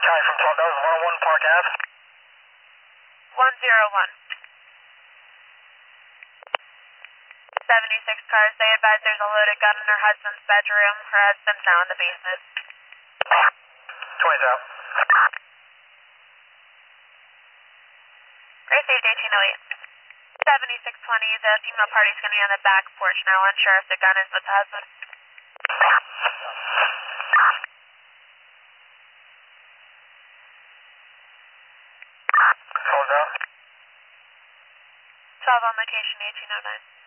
County from 12, that was 101 Park Ave. 101. 76 cars. They advise there's a loaded gun in her husband's bedroom. Her husband's now in the basement. 20's out. Race age 1808. 7620. The female party's going to be on the back porch now. Unsure if the gun is with the husband. Close out. 12 on location 1809.